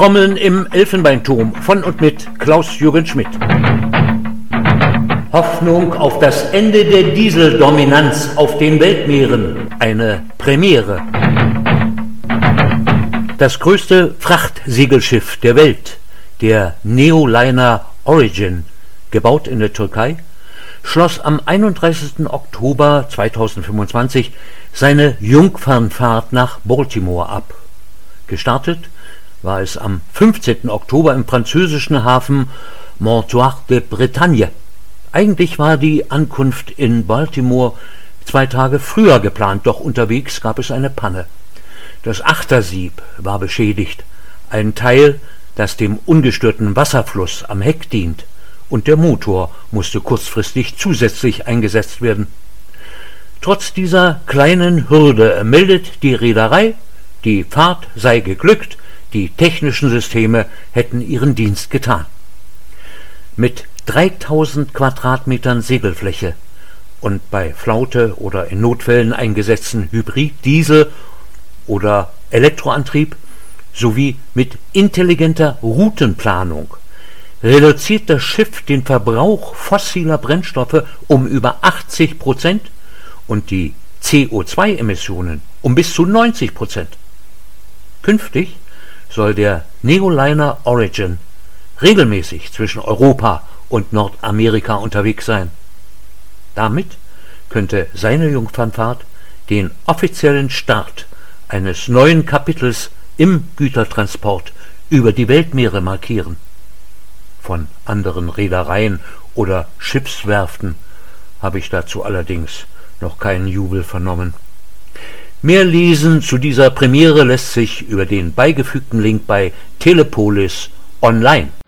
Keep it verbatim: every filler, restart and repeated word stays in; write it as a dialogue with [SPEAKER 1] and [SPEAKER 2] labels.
[SPEAKER 1] Trommeln im Elfenbeinturm von und mit Klaus-Jürgen Schmidt. Hoffnung auf das Ende der Dieseldominanz auf den Weltmeeren. Eine Premiere. Das größte Frachtsegelschiff der Welt, der Neoliner Origin, gebaut in der Türkei, schloss am einunddreißigsten Oktober zweitausendfünfundzwanzig seine Jungfernfahrt nach Baltimore ab. Gestartet war es am fünfzehnten Oktober im französischen Hafen Montoir de Bretagne. Eigentlich war die Ankunft in Baltimore zwei Tage früher geplant, doch unterwegs gab es eine Panne. Das Achtersieb war beschädigt, ein Teil, das dem ungestörten Wasserfluss am Heck dient, und der Motor musste kurzfristig zusätzlich eingesetzt werden. Trotz dieser kleinen Hürde meldet die Reederei, die Fahrt sei geglückt, die technischen Systeme hätten ihren Dienst getan. Mit dreitausend Quadratmetern Segelfläche und bei Flaute oder in Notfällen eingesetzten Hybrid-, Diesel- oder Elektroantrieb sowie mit intelligenter Routenplanung reduziert das Schiff den Verbrauch fossiler Brennstoffe um über achtzig Prozent und die C O zwei Emissionen um bis zu neunzig Prozent. Künftig soll der Neoliner Origin regelmäßig zwischen Europa und Nordamerika unterwegs sein. Damit könnte seine Jungfernfahrt den offiziellen Start eines neuen Kapitels im Gütertransport über die Weltmeere markieren. Von anderen Reedereien oder Schiffswerften habe ich dazu allerdings noch keinen Jubel vernommen. Mehr lesen zu dieser Premiere lässt sich über den beigefügten Link bei Telepolis online.